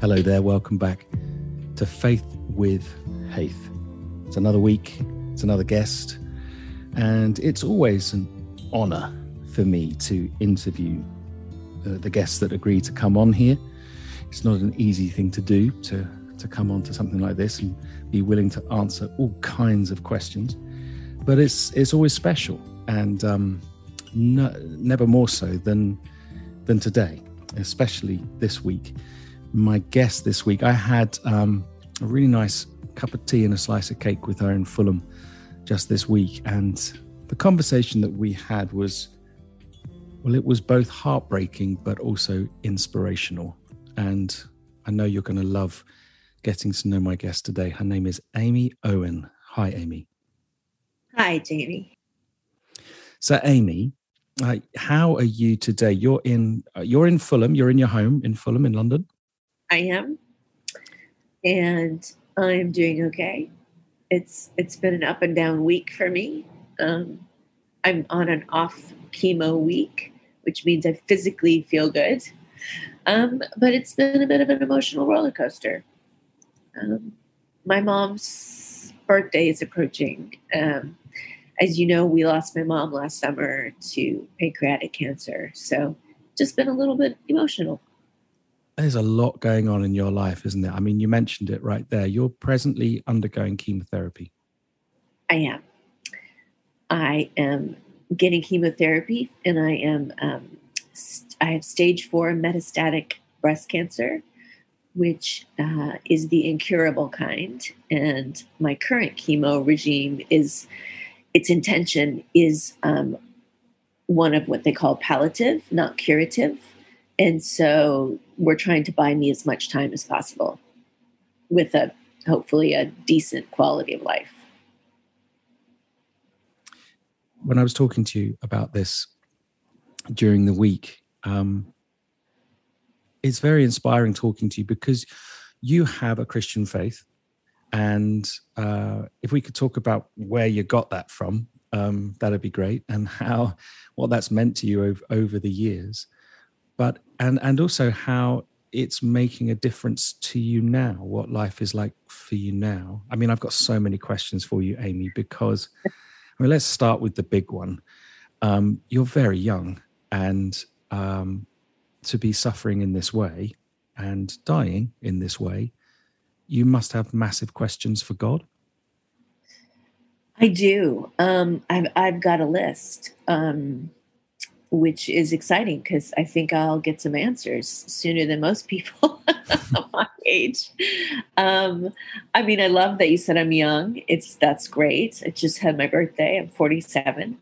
Hello there, welcome back to Faith with Haith. It's another week, it's another guest, and it's always an honour for me to interview the guests that agree to come on here. It's not an easy thing to do, to come on to something like this and be willing to answer all kinds of questions, but it's always special, and never more so than today, especially this week. My guest this week, I had a really nice cup of tea and a slice of cake with her in Fulham just this week. And the conversation that we had was, well, it was both heartbreaking, but also inspirational. And I know you're going to love getting to know my guest today. Her name is Amy Owen. Hi, Amy. Hi, Jamie. So, Amy, how are you today? You're in Fulham. You're in your home in Fulham in London. I am, and I'm doing okay. It's been an up and down week for me. I'm on an off chemo week, which means I physically feel good. But it's been a bit of an emotional roller coaster. My mom's birthday is approaching. As you know, we lost my mom last summer to pancreatic cancer. So just been a little bit emotional. There's a lot going on in your life, isn't there? I mean, you mentioned it right there. You're presently undergoing chemotherapy. I am getting chemotherapy, and I have stage 4 metastatic breast cancer, which is the incurable kind. And my current chemo regime its intention is one of what they call palliative, not curative. And so we're trying to buy me as much time as possible with hopefully a decent quality of life. When I was talking to you about this during the week, it's very inspiring talking to you because you have a Christian faith. And if we could talk about where you got that from, that'd be great, and what that's meant to you over the years. But and also how it's making a difference to you now, what life is like for you now. I mean, I've got so many questions for you, Amy, because let's start with the big one. You're very young, and to be suffering in this way and dying in this way, you must have massive questions for God. I do. I've got a list. Which is exciting because I think I'll get some answers sooner than most people my age. I mean, I love that you said I'm young. That's great. I just had my birthday. I'm 47.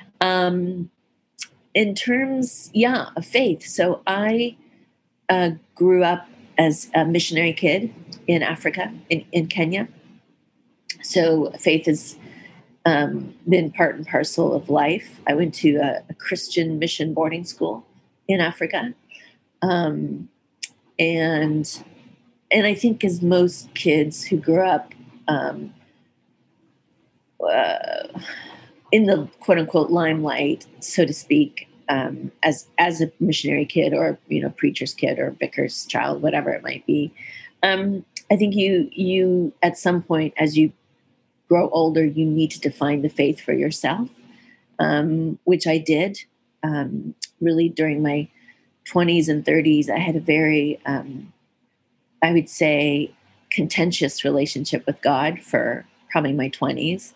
In terms, of faith. So I grew up as a missionary kid in Africa, in Kenya. So faith is been part and parcel of life. I went to a Christian mission boarding school in Africa. And I think as most kids who grew up in the quote unquote limelight, so to speak, as a missionary kid or, preacher's kid or vicar's child, whatever it might be. I think you at some point as you grow older, you need to define the faith for yourself, which I did. Really, during my 20s and 30s, I had a very, I would say, contentious relationship with God for probably my 20s.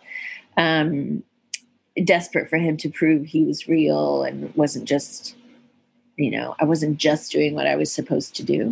Desperate for him to prove he was real and wasn't just, I wasn't just doing what I was supposed to do.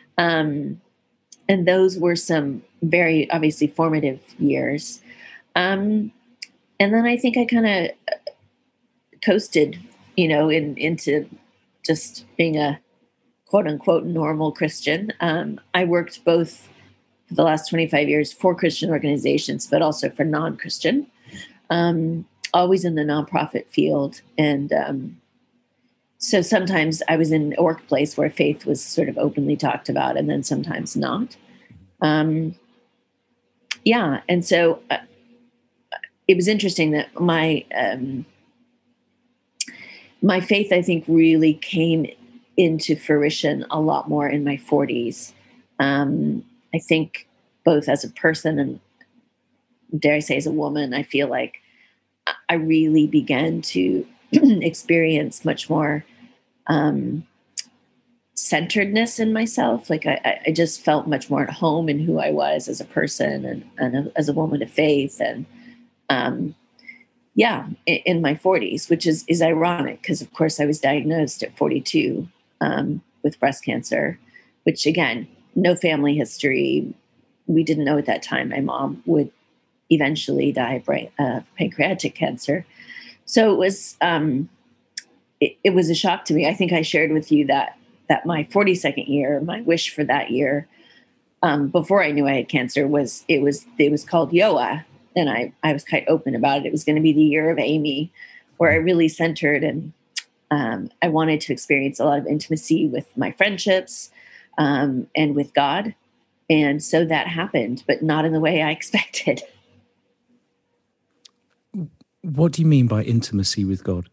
And those were some very obviously formative years. And then I think I kind of coasted, into just being a quote unquote normal Christian. I worked both for the last 25 years for Christian organizations, but also for non-Christian, always in the nonprofit field. And so sometimes I was in a workplace where faith was sort of openly talked about, and then sometimes not. And so it was interesting that my faith, I think, really came into fruition a lot more in my 40s. I think both as a person and, dare I say, as a woman, I feel like I really began to experience much more centeredness in myself. Like I just felt much more at home in who I was as a person and as a woman of faith. And in my 40s, which is ironic because, of course, I was diagnosed at 42 with breast cancer, which, again, no family history. We didn't know at that time my mom would eventually die of pancreatic cancer. So it was it was a shock to me. I think I shared with you that my 42nd year, my wish for that year, before I knew I had cancer, was called Yoah, and I was quite open about it. It was going to be the year of Amy, where I really centered, and I wanted to experience a lot of intimacy with my friendships and with God. And so that happened, but not in the way I expected. What do you mean by intimacy with God?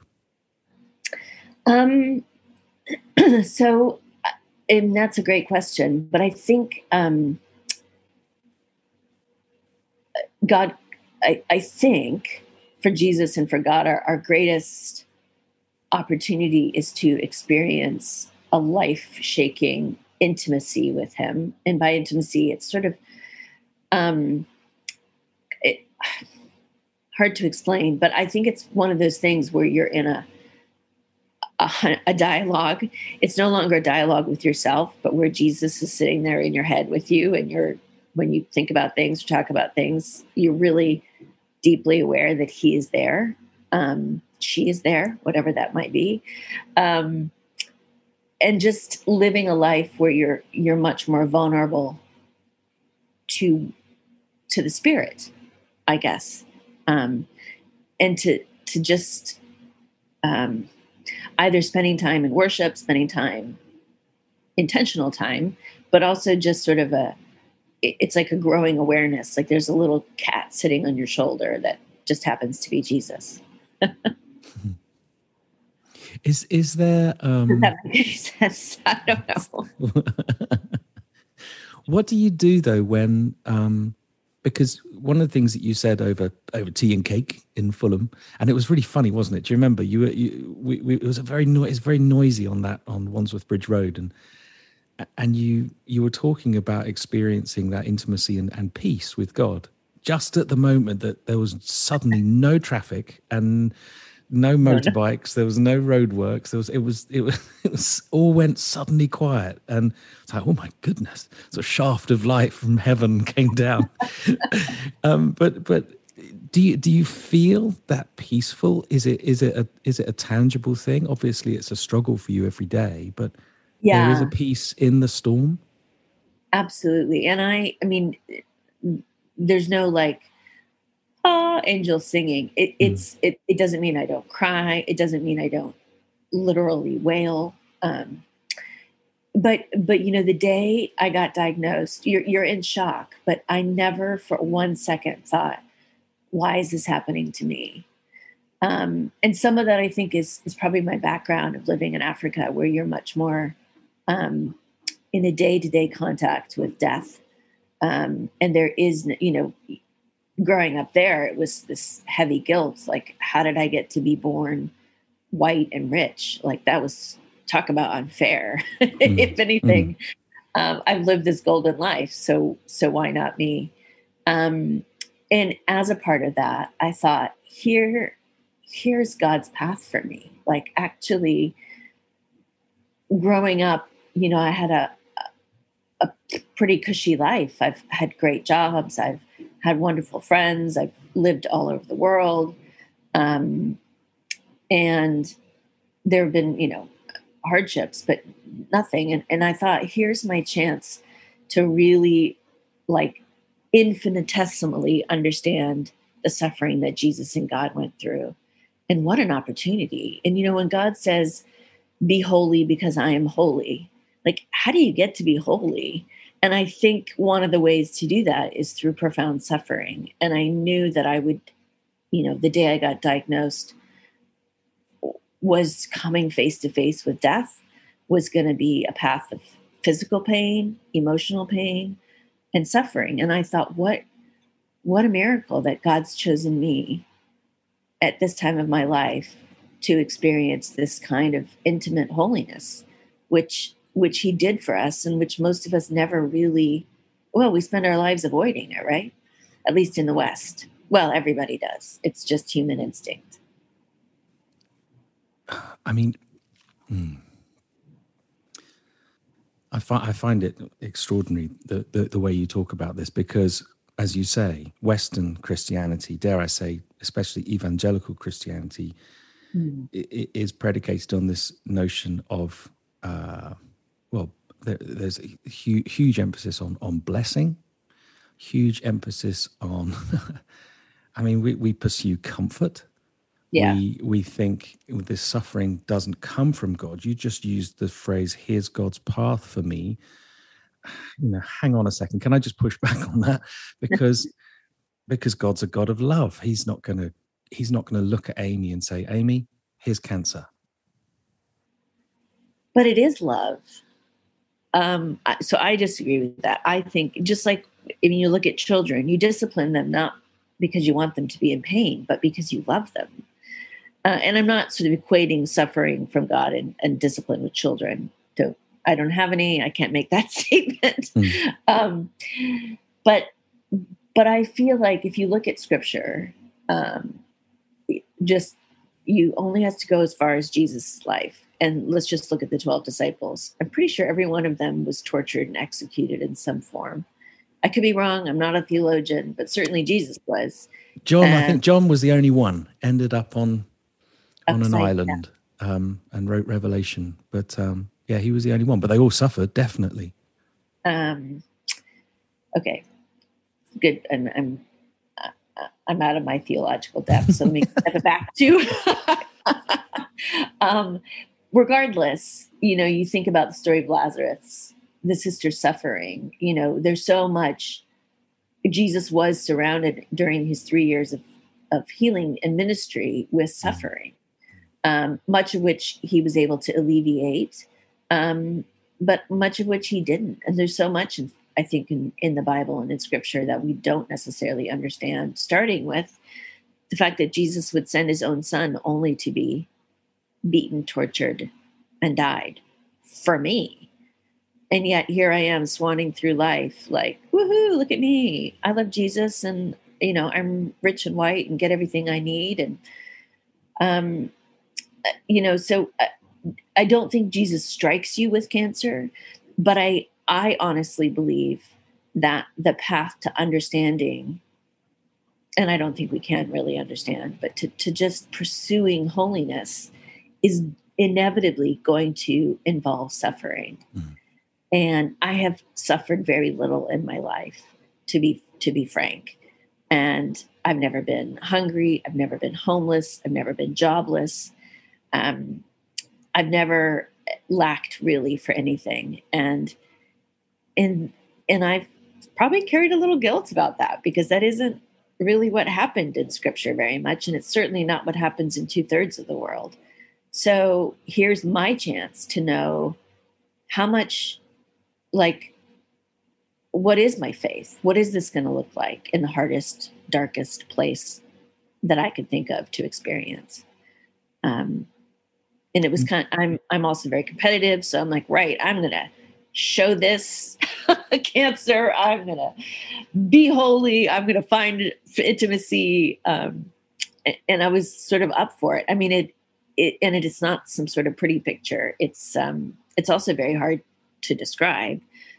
So, and that's a great question, but I think God, I think for Jesus and for God, our greatest opportunity is to experience a life-shaking intimacy with Him. And by intimacy, it's sort of hard to explain, but I think it's one of those things where you're in a dialogue. It's no longer a dialogue with yourself, but where Jesus is sitting there in your head with you, and when you think about things or talk about things, you're really deeply aware that He is there. She is there, whatever that might be. And just living a life where you're much more vulnerable to the Spirit, I guess. And to just either spending time in worship, spending time, intentional time, but also just sort of it's like a growing awareness. Like there's a little cat sitting on your shoulder that just happens to be Jesus. Is there... Does that make any sense? I don't know. What do you do though when... because one of the things that you said over tea and cake in Fulham, and it was really funny, wasn't it? Do you remember? It was very noisy on Wandsworth Bridge Road, and you were talking about experiencing that intimacy and peace with God just at the moment that there was suddenly no traffic and no motorbikes, there was no roadworks, it was all went suddenly quiet, and it's like, oh my goodness, so a shaft of light from heaven came down. But do you feel that peaceful? Is it a tangible thing? Obviously it's a struggle for you every day, but there is a peace in the storm. Absolutely. And I mean, there's no like angel singing. It doesn't mean I don't cry. It doesn't mean I don't literally wail. But you know, the day I got diagnosed, you're in shock. But I never for 1 second thought, why is this happening to me? And some of that I think is probably my background of living in Africa, where you're much more in a day-to-day contact with death. And there is, you know, growing up there, it was this heavy guilt. Like, how did I get to be born white and rich? Like, that was, talk about unfair. If anything, I've lived this golden life. So why not me? And as a part of that, I thought, here's God's path for me. Like, actually growing up, you know, I had a pretty cushy life. I've had great jobs. I've had wonderful friends. I've lived all over the world. And there have been, you know, hardships, but nothing. And I thought, here's my chance to really like infinitesimally understand the suffering that Jesus and God went through. And what an opportunity. And, you know, when God says, be holy because I am holy, like, how do you get to be holy? And I think one of the ways to do that is through profound suffering. And I knew that I would, you know, the day I got diagnosed was coming face to face with death was going to be a path of physical pain, emotional pain, and suffering. And I thought, what a miracle that God's chosen me at this time of my life to experience this kind of intimate holiness, which he did for us, and which most of us never really, well, we spend our lives avoiding it, right? At least in the West. Well, everybody does. It's just human instinct. I mean, I find it extraordinary the way you talk about this, because, as you say, Western Christianity, dare I say, especially evangelical Christianity, is predicated on this notion of, there's a huge emphasis on blessing, huge emphasis on, I mean, we pursue comfort. Yeah. We think this suffering doesn't come from God. You just used the phrase, here's God's path for me. Hang on a second. Can I just push back on that? Because God's a God of love. He's not gonna look at Amy and say, Amy, here's cancer. But it is love. So I disagree with that. I think, just like when you look at children, you discipline them not because you want them to be in pain, but because you love them. And I'm not sort of equating suffering from God and discipline with children. I don't have any. I can't make that statement. But I feel like if you look at Scripture, just you only have to go as far as Jesus' life. And let's just look at the 12 disciples. I'm pretty sure every one of them was tortured and executed in some form. I could be wrong. I'm not a theologian, but certainly Jesus was. John, I think John was the only one, ended up on an island, and wrote Revelation. But yeah, he was the only one. But they all suffered, definitely. Okay, good. I'm out of my theological depth, so let me step it back to. Regardless, you think about the story of Lazarus, the sister suffering. There's so much. Jesus was surrounded during his 3 years of healing and ministry with suffering, much of which he was able to alleviate, but much of which he didn't. And there's so much, I think, in the Bible and in Scripture that we don't necessarily understand, starting with the fact that Jesus would send his own son only to be beaten, tortured, and died for me. And yet here I am swanning through life like, woohoo, look at me. I love Jesus, and, I'm rich and white and get everything I need. And, so I don't think Jesus strikes you with cancer, but I honestly believe that the path to understanding, and I don't think we can really understand, but to just pursuing holiness is inevitably going to involve suffering. And I have suffered very little in my life, to be frank. And I've never been hungry. I've never been homeless. I've never been jobless. I've never lacked really for anything. And I've probably carried a little guilt about that, because that isn't really what happened in Scripture very much. And it's certainly not what happens in 2/3 of the world. So here's my chance to know how much, what is my faith? What is this going to look like in the hardest, darkest place that I could think of to experience? And it was I'm also very competitive. So I'm like, right, I'm going to show this cancer. I'm going to be holy. I'm going to find intimacy. And I was sort of up for it. I mean, it is not some sort of pretty picture. It's also very hard to describe.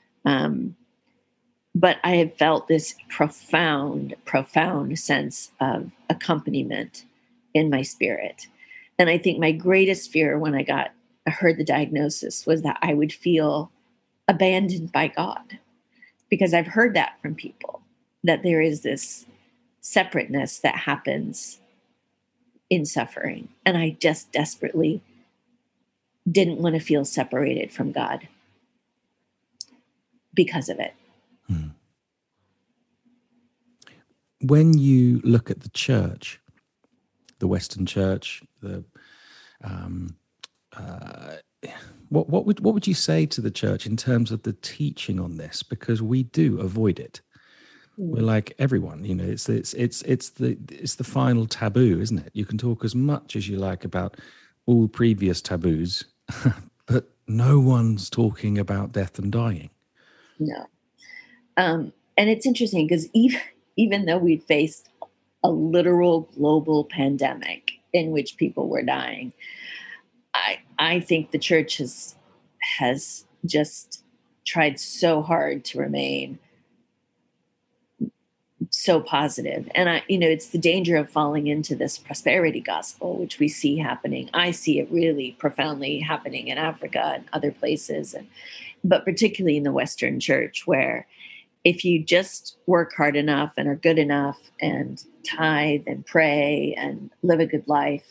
But I have felt this profound sense of accompaniment in my spirit. And I think my greatest fear when I heard the diagnosis was that I would feel abandoned by God, because I've heard that from people, that there is this separateness that happens in suffering. And I just desperately didn't want to feel separated from God because of it. When you look at the church, the Western church, what would you say to the church in terms of the teaching on this? Because we do avoid it. We're like everyone, it's the final taboo, isn't it? You can talk as much as you like about all previous taboos, but no one's talking about death and dying. No. And it's interesting because even though we faced a literal global pandemic in which people were dying, I think the church has just tried so hard to remain so positive. And it's the danger of falling into this prosperity gospel, which we see happening. I see it really profoundly happening in Africa and other places, but particularly in the Western church, where if you just work hard enough and are good enough and tithe and pray and live a good life,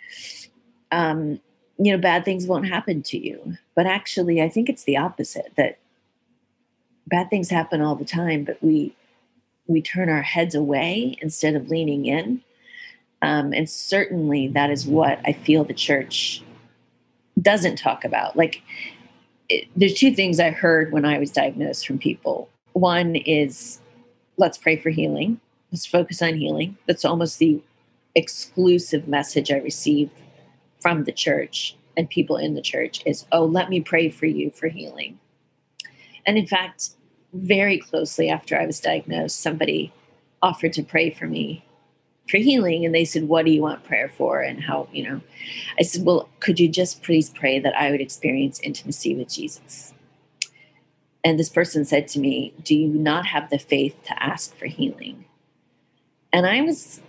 bad things won't happen to you. But actually, I think it's the opposite, that bad things happen all the time, but we turn our heads away instead of leaning in. And certainly that is what I feel the church doesn't talk about. There's two things I heard when I was diagnosed from people. One is, let's pray for healing. Let's focus on healing. That's almost the exclusive message I received from the church and people in the church is, oh, let me pray for you for healing. And in fact, very closely after I was diagnosed, somebody offered to pray for me for healing. And they said, what do you want prayer for? And how, I said, well, could you just please pray that I would experience intimacy with Jesus? And this person said to me, do you not have the faith to ask for healing? And I was,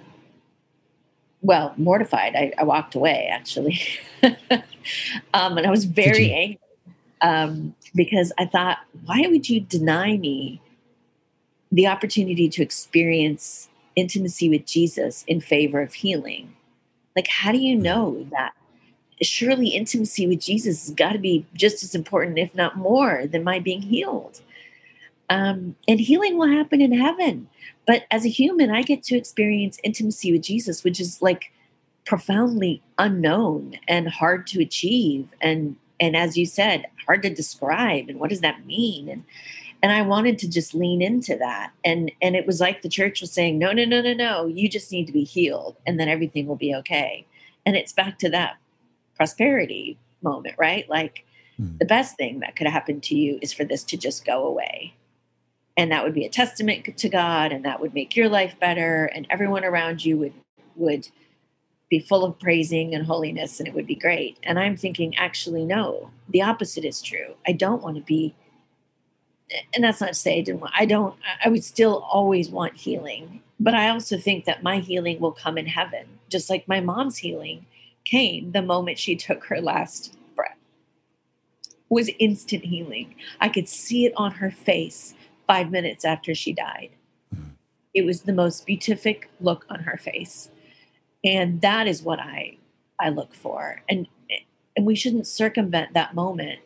mortified. I walked away, actually. And I was very angry because I thought, why would you deny me the opportunity to experience intimacy with Jesus in favor of healing? How do you know that? Surely intimacy with Jesus has got to be just as important, if not more, than my being healed. And healing will happen in heaven. But as a human, I get to experience intimacy with Jesus, which is profoundly unknown and hard to achieve. And as you said, hard to describe. And what does that mean? And I wanted to just lean into that. And it was like the church was saying, no, you just need to be healed and then everything will be okay. And it's back to that prosperity moment, right? The best thing that could happen to you is for this to just go away. And that would be a testament to God, and that would make your life better, and everyone around you would be full of praising and holiness, and it would be great. And I'm thinking, actually, no, the opposite is true. I don't want to be, and that's not to say I would still always want healing, but I also think that my healing will come in heaven, just like my mom's healing came the moment she took her last breath. It was instant healing. I could see it on her face 5 minutes after she died. It was the most beatific look on her face. And that is what I look for. And we shouldn't circumvent that moment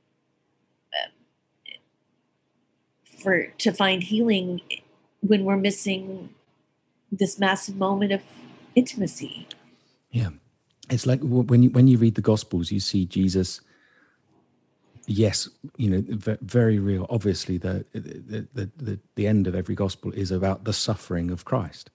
to find healing when we're missing this massive moment of intimacy. Yeah. It's like when you read the Gospels, you see Jesus. Yes, very real. Obviously, the end of every gospel is about the suffering of Christ.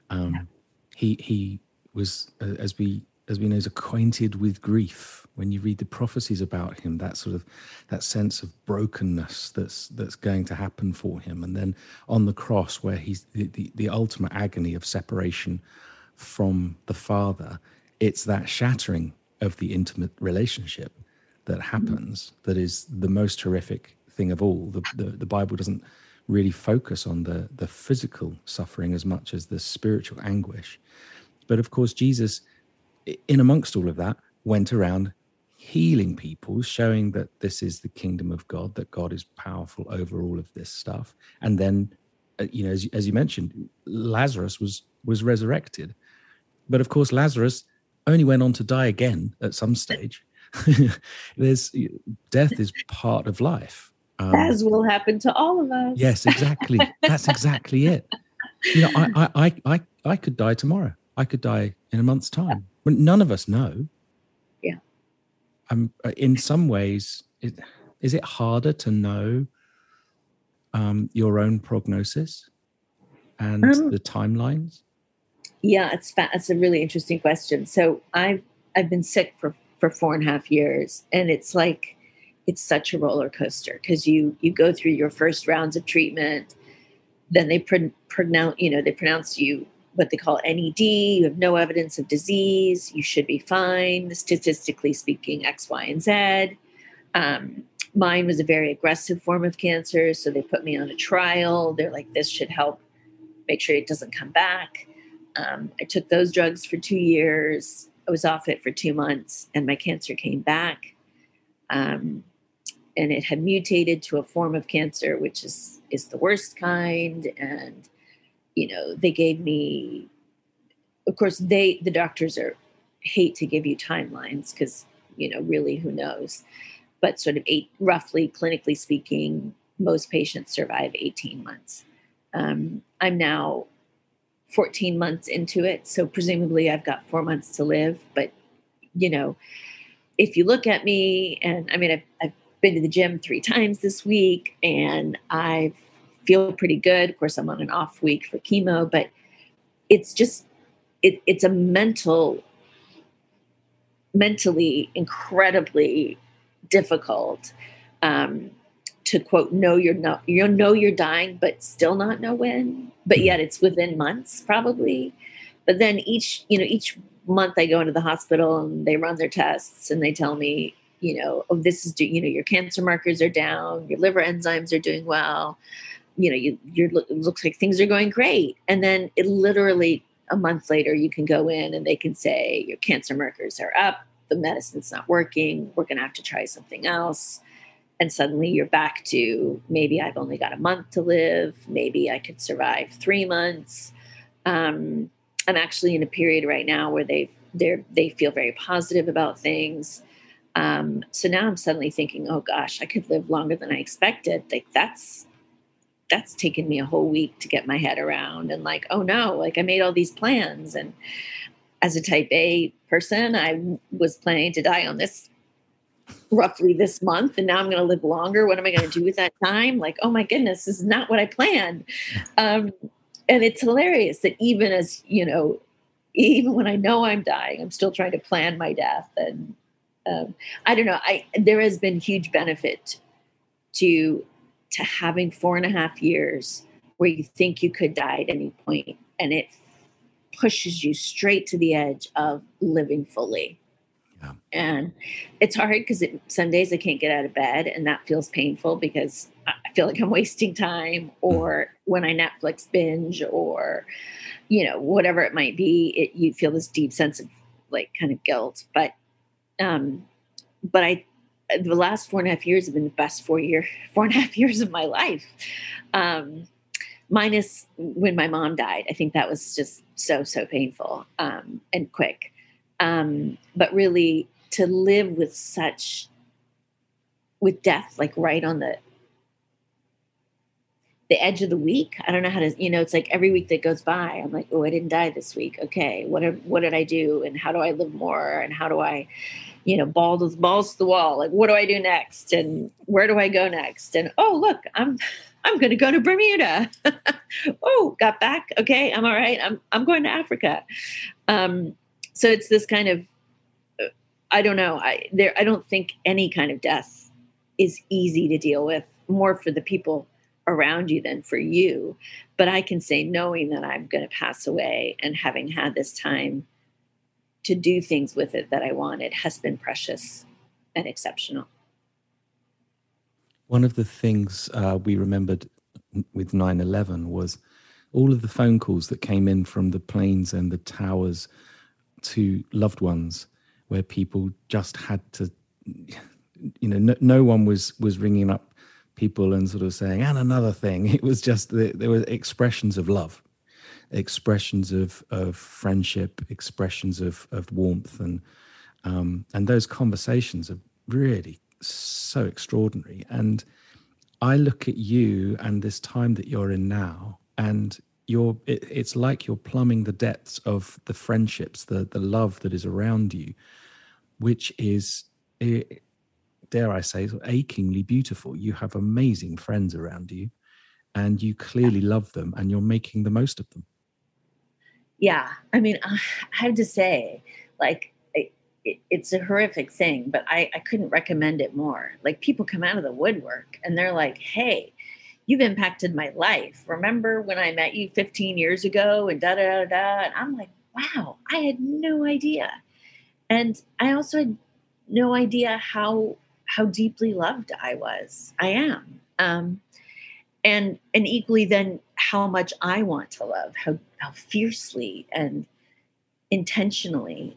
He was, as we know, is acquainted with grief. When you read the prophecies about him, that sense of brokenness that's going to happen for him, and then on the cross, where he's the ultimate agony of separation from the Father. It's that shattering of the intimate relationship that happens that is the most horrific thing of all. The Bible doesn't really focus on the physical suffering as much as the spiritual anguish. But of course, Jesus, in amongst all of that, went around healing people, showing that this is the kingdom of God, that God is powerful over all of this stuff. And then, as you mentioned, Lazarus was resurrected. But of course, Lazarus only went on to die again at some stage. Death is part of life. As will happen to all of us. Yes, exactly. That's exactly it. I could die tomorrow. I could die in a month's time. But none of us know. Yeah. in some ways, is it harder to know your own prognosis and the timelines? Yeah, it's a really interesting question. So I've been sick for 4.5 years, and it's like it's such a roller coaster because you go through your first rounds of treatment, then they pronounce you what they call NED. You have no evidence of disease. You should be fine, statistically speaking, X, Y, and Z. Mine was a very aggressive form of cancer, so they put me on a trial. They're like, this should help make sure it doesn't come back. I took those drugs for 2 years. I was off it for 2 months, and my cancer came back. And it had mutated to a form of cancer, which is the worst kind. And, they gave me, of course, the doctors hate to give you timelines because, really who knows, but sort of roughly clinically speaking, most patients survive 18 months. I'm now 14 months into it. So presumably I've got 4 months to live. But, if you look at me, and I mean, I've been to the gym 3 times this week, and I feel pretty good. Of course, I'm on an off week for chemo, but it's just, it's a mentally incredibly difficult to quote, know you're dying, but still not know when, but yet it's within months probably. But then each month I go into the hospital and they run their tests and they tell me, this is, your cancer markers are down, your liver enzymes are doing well, it looks like things are going great. And then it literally a month later, you can go in and they can say your cancer markers are up, the medicine's not working, we're going to have to try something else. And suddenly you're back to, maybe I've only got a month to live. Maybe I could survive 3 months. I'm actually in a period right now where they feel very positive about things. So now I'm suddenly thinking, oh gosh, I could live longer than I expected. Like that's taken me a whole week to get my head around. And like, oh no, like I made all these plans. And as a type A person, I was planning to die on roughly this month, and now I'm going to live longer. What am I going to do with that time? Like, oh my goodness, this is not what I planned. And it's hilarious that even even when I know I'm dying, I'm still trying to plan my death. And I don't know. There has been huge benefit to having 4.5 years where you think you could die at any point, and it pushes you straight to the edge of living fully. Yeah. And it's hard because some days I can't get out of bed, and that feels painful because I feel like I'm wasting time, or when I Netflix binge, or, whatever it might be, you feel this deep sense of like kind of guilt. But the last 4.5 years have been the best 4.5 years of my life. Minus when my mom died. I think that was just so painful and quick. But really to live with death, like right on the edge of the week. I don't know how to, it's like every week that goes by, I'm like, oh, I didn't die this week. Okay. What did I do? And how do I live more? And how do I, balls to the wall? Like, what do I do next? And where do I go next? And, oh, look, I'm going to go to Bermuda. Oh, got back. Okay. I'm all right. I'm going to Africa. So it's this kind of, I don't know. I don't think any kind of death is easy to deal with, more for the people around you than for you. But I can say, knowing that I'm going to pass away and having had this time to do things with it that I wanted has been precious and exceptional. One of the things we remembered with 9/11 was all of the phone calls that came in from the planes and the towers to loved ones, where people just had to, no one was ringing up people and sort of saying, and another thing. It was just there were expressions of love, expressions of friendship, expressions of warmth, and those conversations are really so extraordinary. And I look at you and this time that you're in now, and it's like you're plumbing the depths of the friendships, the love that is around you, which is dare I say, achingly beautiful. You have amazing friends around you, and you clearly love them, and you're making the most of them. Yeah. I mean, I have to say, like, it's a horrific thing, but I couldn't recommend it more. Like, people come out of the woodwork and they're like, hey, you've impacted my life. Remember when I met you 15 years ago and da da da da? And I'm like, wow, I had no idea. And I also had no idea how deeply loved I am. And equally then how much I want to love, how fiercely and intentionally,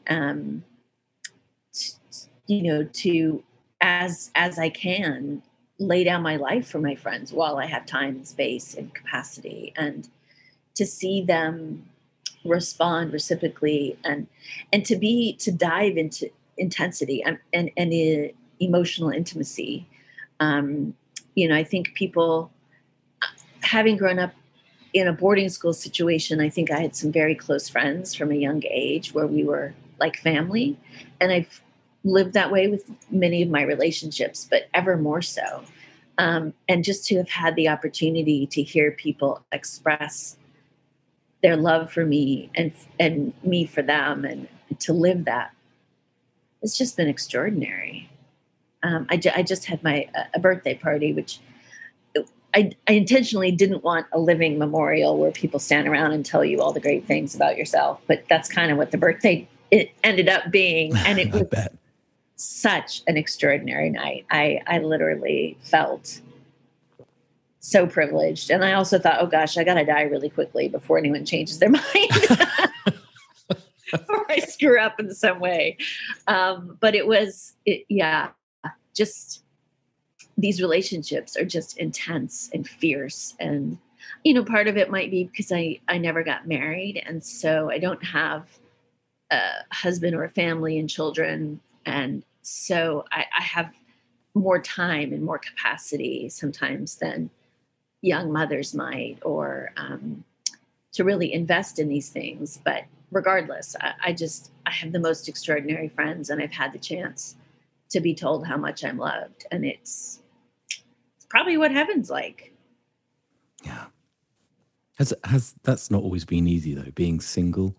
to as I can lay down my life for my friends while I have time and space and capacity, and to see them respond reciprocally, and to dive into intensity and emotional intimacy. I think people, having grown up in a boarding school situation, I think I had some very close friends from a young age where we were like family. And I've lived that way with many of my relationships, but ever more so. And just to have had the opportunity to hear people express their love for me and me for them, and to live that, it's just been extraordinary. I just had a birthday party, which I intentionally didn't want a living memorial where people stand around and tell you all the great things about yourself, but that's kind of what the birthday it ended up being, and it was such an extraordinary night. I literally felt so privileged, and I also thought, oh gosh, I gotta die really quickly before anyone changes their mind or I screw up in some way. But yeah, just these relationships are just intense and fierce. And, part of it might be because I never got married. And so I don't have a husband or a family and children. And so I have more time and more capacity sometimes than young mothers might, or to really invest in these things. But regardless, I have the most extraordinary friends, and I've had the chance to be told how much I'm loved. And it's probably what heaven's like. Yeah. That's not always been easy though, being single.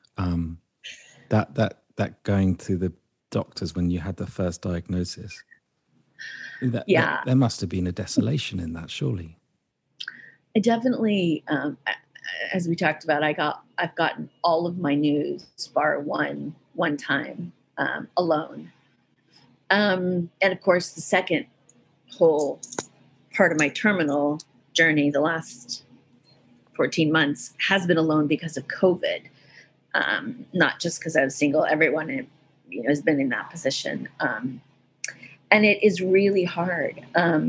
That going to the doctors when you had the first diagnosis. There must have been a desolation in that, surely. I definitely, as we talked about, I've gotten all of my news bar one time alone. And of course, the second whole part of my terminal journey, the last 14 months, has been alone because of COVID. Not just because I was single. Everyone, has been in that position. And it is really hard.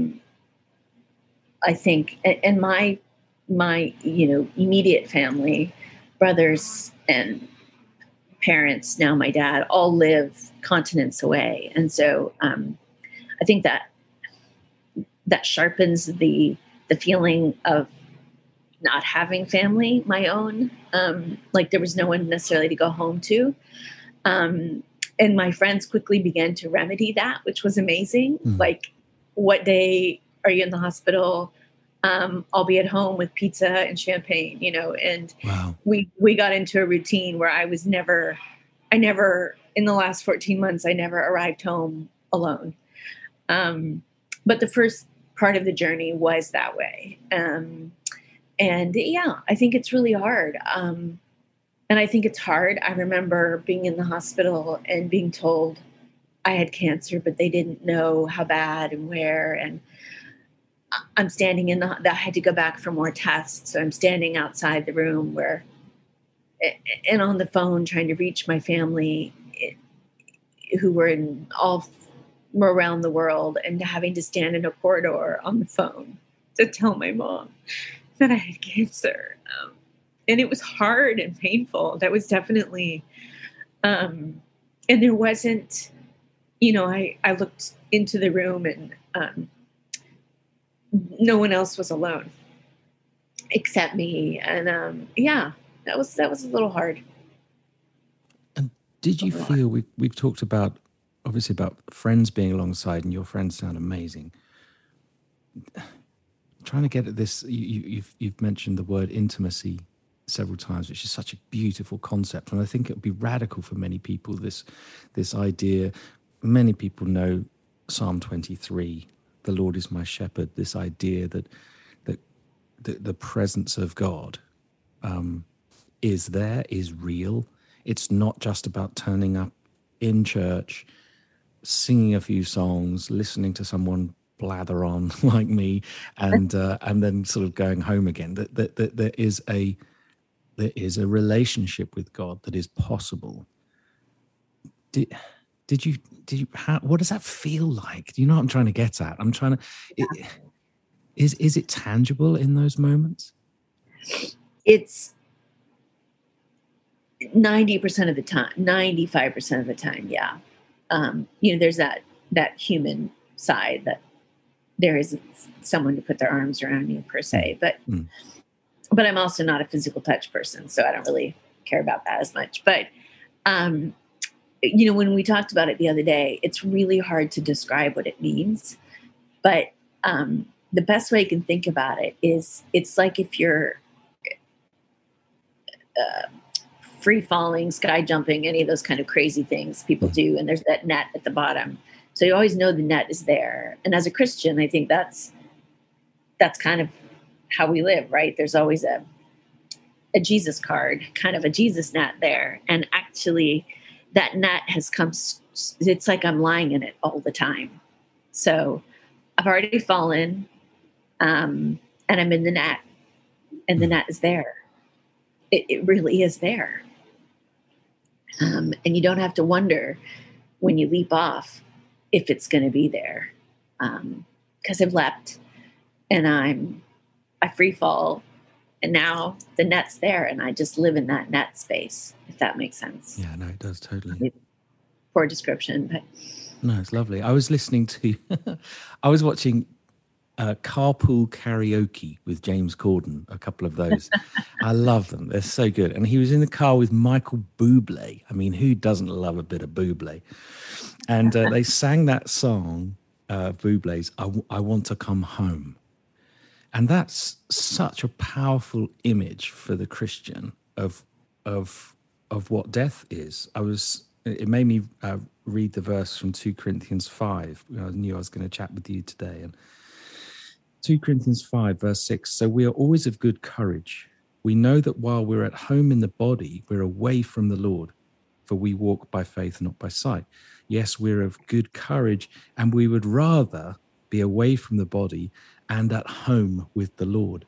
I think, and my immediate family, brothers and parents, now my dad, all live continents away. And so I think that sharpens the feeling of not having family, my own. Like there was no one necessarily to go home to. And my friends quickly began to remedy that, which was amazing. Like, what day are you in the hospital? I'll be at home with pizza and champagne, and wow. we got into a routine where I never, in the last 14 months, I never arrived home alone. But the first part of the journey was that way. And yeah, I think it's really hard. And I think it's hard. I remember being in the hospital and being told I had cancer, but they didn't know how bad and where. And I'm standing I had to go back for more tests. So I'm standing outside the room and on the phone trying to reach my family who were all around the world, and having to stand in a corridor on the phone to tell my mom that I had cancer. And it was hard and painful. That was definitely, and there wasn't, I looked into the room and no one else was alone except me. And that was a little hard. And did you feel, we've talked about obviously about friends being alongside, and your friends sound amazing. Trying to get at this, you've mentioned the word intimacy several times, which is such a beautiful concept, and I think it would be radical for many people. This idea, many people know Psalm 23, "The Lord is my shepherd." This idea that the presence of God is there, is real. It's not just about turning up in church, singing a few songs, listening to someone blather on like me, and then sort of going home again. That there is a relationship with God that is possible. Did you what does that feel like? Do you know what I'm trying to get at? I'm trying to. Is it tangible in those moments? It's 90% of the time, 95% of the time. Yeah. There's that human side that there isn't someone to put their arms around you per se, but I'm also not a physical touch person, so I don't really care about that as much. But, when we talked about it the other day, it's really hard to describe what it means, but, the best way I can think about it is it's like if you're free falling, sky jumping, any of those kind of crazy things people do, and there's that net at the bottom. So you always know the net is there. And as a Christian, I think that's kind of how we live, right? There's always a Jesus card, kind of a Jesus net there. And actually that net has come, it's like I'm lying in it all the time. So I've already fallen, and I'm in the net, and the net is there. It really is there. And you don't have to wonder when you leap off if it's going to be there. Because I've leapt and I free fall, and now the net's there and I just live in that net space, if that makes sense. Yeah, no, it does totally. Poor description, but no, it's lovely. I was listening to, I was watching Carpool Karaoke with James Corden, a couple of those. I love them. They're so good. And he was in the car with Michael Bublé. I mean, who doesn't love a bit of Bublé? And they sang that song, Bublé's, I Want to Come Home. And that's such a powerful image for the Christian of what death is. It made me read the verse from 2 Corinthians 5. I knew I was going to chat with you today. And 2 Corinthians 5, verse 6, so we are always of good courage. We know that while we're at home in the body, we're away from the Lord, for we walk by faith, not by sight. Yes, we're of good courage, and we would rather be away from the body and at home with the Lord.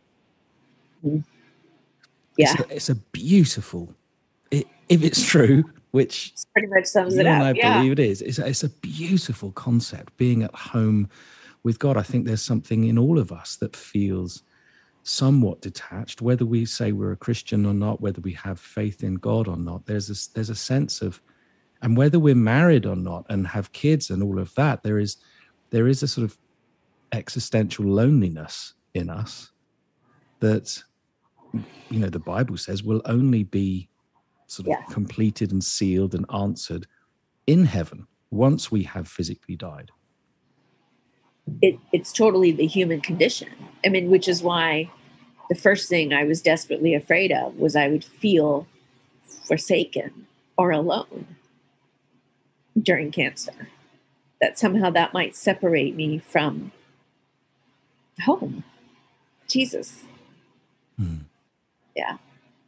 Yeah. It's a beautiful, if it's true, which it's pretty much sums it up. And I believe it is. It's a beautiful concept, being at home with God. I think there's something in all of us that feels somewhat detached, whether we say we're a Christian or not, whether we have faith in God or not. There's a sense of, and whether we're married or not and have kids and all of that, there is a sort of existential loneliness in us that, the Bible says will only be sort of completed and sealed and answered in heaven once we have physically died. It's totally the human condition. I mean, which is why the first thing I was desperately afraid of was I would feel forsaken or alone during cancer, that somehow that might separate me from home, Jesus. Yeah.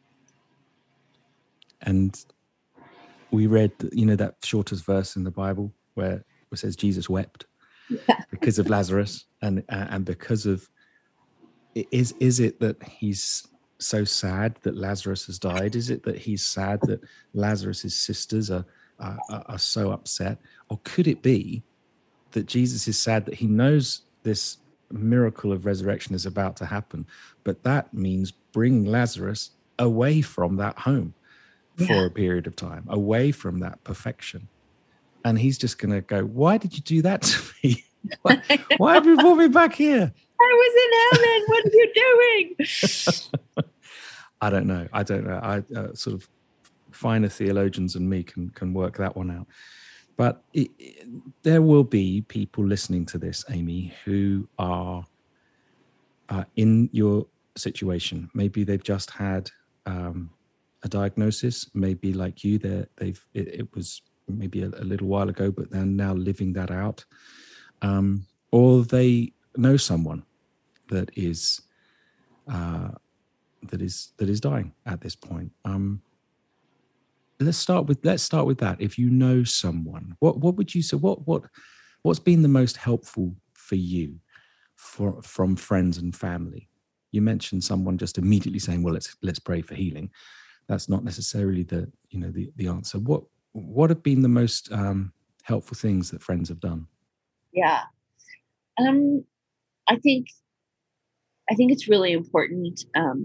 And we read, that shortest verse in the Bible where it says Jesus wept because of Lazarus, and because of, is it that he's so sad that Lazarus has died? Is it that he's sad that Lazarus's sisters are so upset? Or could it be that Jesus is sad that he knows this miracle of resurrection is about to happen, but that means bring Lazarus away from that home for a period of time, away from that perfection? And he's just going to go, why did you do that to me? Why have you brought me back here? I was in heaven. What are you doing? I don't know. I sort of finer theologians than me can work that one out. But there will be people listening to this, Amy, who are in your situation. Maybe they've just had a diagnosis. Maybe like you, it was maybe a little while ago, but they're now living that out. Or they know someone that is dying at this point. Let's start with that. If you know someone, what would you say? What's been the most helpful for you from friends and family? You mentioned someone just immediately saying, "Well, let's pray for healing." That's not necessarily the answer. What have been the most helpful things that friends have done? Yeah, I think it's really important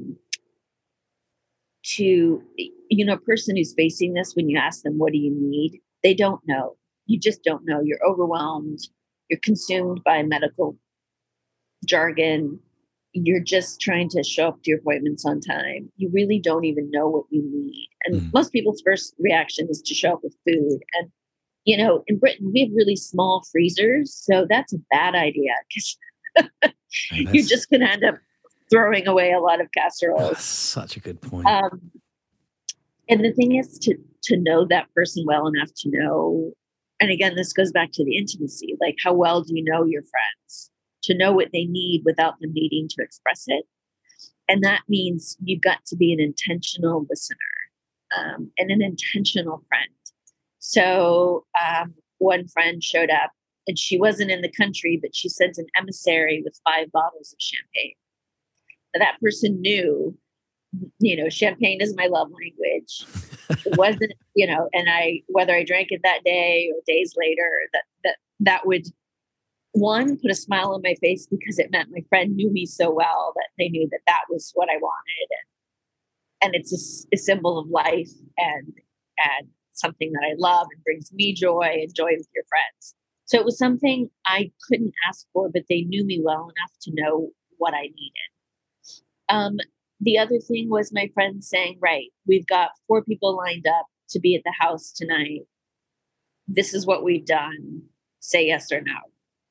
to, a person who's facing this, when you ask them, what do you need? They don't know. You just don't know. You're overwhelmed. You're consumed by medical jargon. You're just trying to show up to your appointments on time. You really don't even know what you need. And most people's first reaction is to show up with food. And, in Britain, we have really small freezers. So that's a bad idea because you're just going to end up throwing away a lot of casseroles. That's such a good point. And the thing is to know that person well enough to know, and again, this goes back to the intimacy, like how well do you know your friends, to know what they need without them needing to express it. And that means you've got to be an intentional listener and an intentional friend. So one friend showed up and she wasn't in the country, but she sent an emissary with 5 bottles of champagne. That person knew, champagne is my love language. It wasn't, and whether I drank it that day or days later, that would, one, put a smile on my face because it meant my friend knew me so well that they knew that was what I wanted. And it's a symbol of life and something that I love and brings me joy and joy with your friends. So it was something I couldn't ask for, but they knew me well enough to know what I needed. The other thing was my friend saying, right, we've got 4 people lined up to be at the house tonight. This is what we've done. Say yes or no.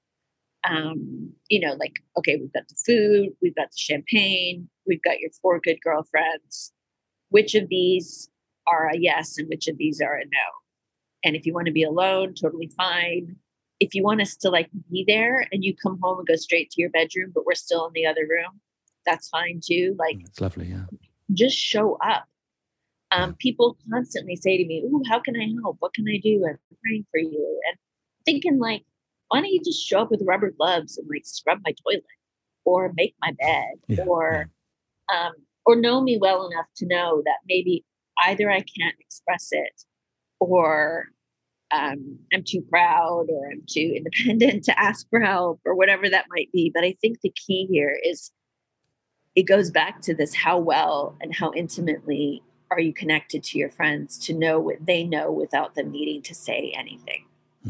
Okay, we've got the food, we've got the champagne, we've got your 4 good girlfriends. Which of these are a yes and which of these are a no? And if you want to be alone, totally fine. If you want us to be there and you come home and go straight to your bedroom, but we're still in the other room, that's fine too. It's lovely, yeah. Just show up. People constantly say to me, "Ooh, how can I help? What can I do? I'm praying for you." And thinking why don't you just show up with rubber gloves and scrub my toilet or make my bed or know me well enough to know that maybe either I can't express it or I'm too proud or I'm too independent to ask for help or whatever that might be. But I think the key here is it goes back to this: how well and how intimately are you connected to your friends to know what they know without them needing to say anything?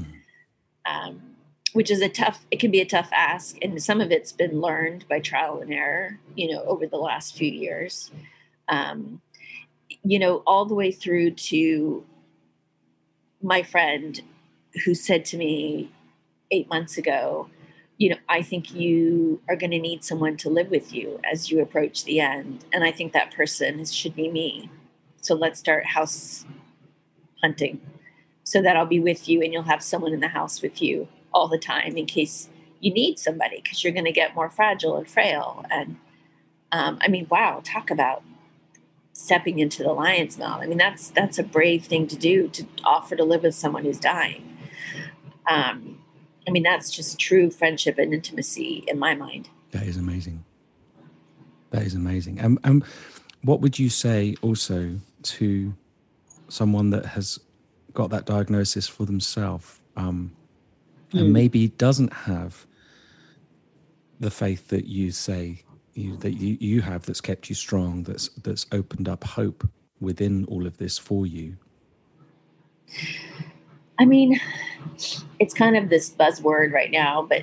Which is it can be a tough ask. And some of it's been learned by trial and error, over the last few years, all the way through to my friend who said to me 8 months ago, I think you are going to need someone to live with you as you approach the end. And I think that person should be me. So let's start house hunting so that I'll be with you and you'll have someone in the house with you all the time in case you need somebody, because you're going to get more fragile and frail. And wow, talk about stepping into the lion's mouth. That's a brave thing to do, to offer to live with someone who's dying. That's just true friendship and intimacy in my mind. That is amazing. And what would you say also to someone that has got that diagnosis for themselves and maybe doesn't have the faith that you say you have, that's kept you strong, that's opened up hope within all of this for you? It's kind of this buzzword right now, but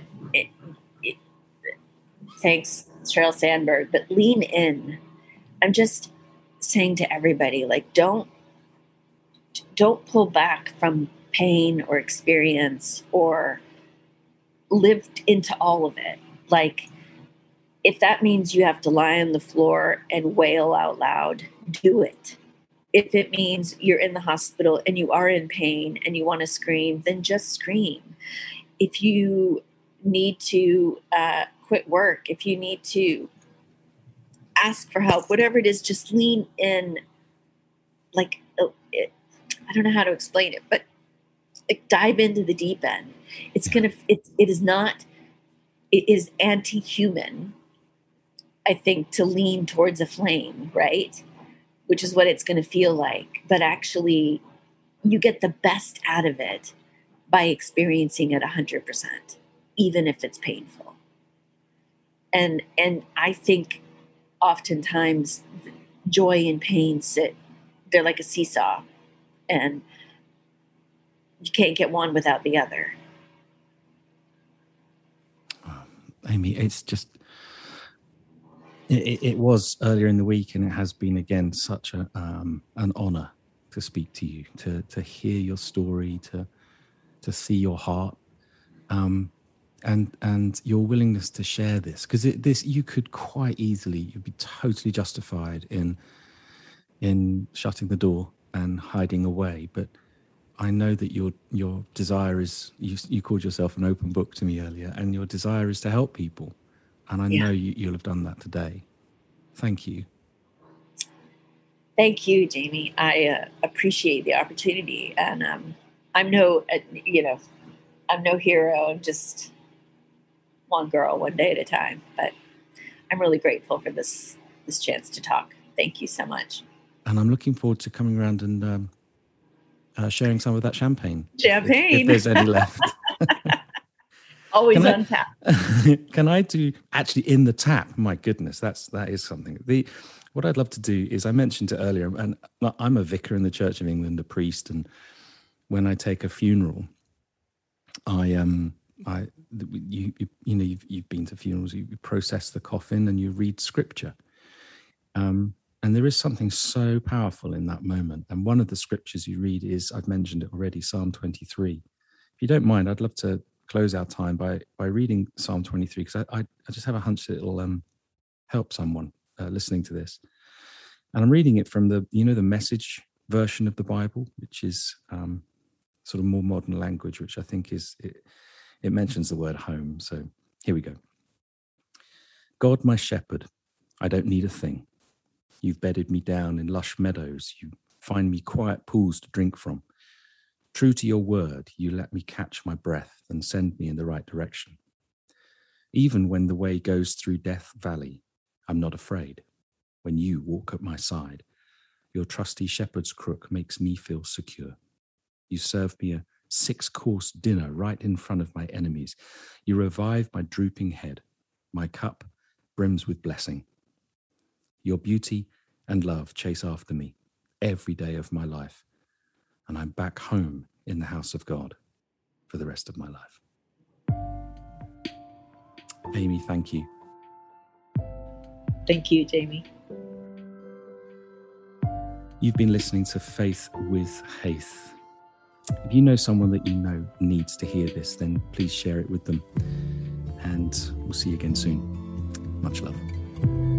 thanks, Sheryl Sandberg, but lean in. I'm just saying to everybody, don't pull back from pain or experience or lived into all of it. Like, if that means you have to lie on the floor and wail out loud, do it. If it means you're in the hospital and you are in pain and you want to scream, then just scream. If you need to quit work, if you need to ask for help, whatever it is, just lean in. Like, I don't know how to explain it, but like, dive into the deep end. It is anti-human, I think, to lean towards a flame, right? Which is what it's going to feel like. But actually, you get the best out of it by experiencing it 100%, even if it's painful. And I think oftentimes joy and pain they're like a seesaw, and you can't get one without the other. Amy, it's just, it was earlier in the week, and it has been again such an honor to speak to you, to hear your story, to see your heart, and your willingness to share this, because this, you could quite easily, you'd be totally justified in shutting the door and hiding away. But I know that your desire is, you called yourself an open book to me earlier, and your desire is to help people. And I know you'll have done that today. Thank you. Thank you, Jamie. I appreciate the opportunity. And I'm no hero. I'm just one girl, one day at a time. But I'm really grateful for this chance to talk. Thank you so much. And I'm looking forward to coming around and sharing some of that champagne. Champagne. If there's any left. Always on tap. Can I do, actually, in the tap? My goodness, that is something. What I'd love to do is, I mentioned it earlier, and I'm a vicar in the Church of England, a priest, and when I take a funeral, you've been to funerals, you process the coffin and you read scripture. And there is something so powerful in that moment. And one of the scriptures you read is, I've mentioned it already, Psalm 23. If you don't mind, I'd love to close our time by reading Psalm 23, because I just have a hunch that it'll help someone listening to this. And I'm reading it from the Message version of the Bible, which is sort of more modern language, which I think it mentions the word home. So here we go. God, my shepherd, I don't need a thing. You've bedded me down in lush meadows. You find me quiet pools to drink from. True to your word, you let me catch my breath and send me in the right direction. Even when the way goes through Death Valley, I'm not afraid. When you walk at my side, your trusty shepherd's crook makes me feel secure. You serve me a 6-course dinner right in front of my enemies. You revive my drooping head. My cup brims with blessing. Your beauty and love chase after me every day of my life, and I'm back home in the house of God for the rest of my life. Amy, thank you. Thank you, Jamie. You've been listening to Faith with Haith. If you know someone that you know needs to hear this, then please share it with them. And we'll see you again soon. Much love.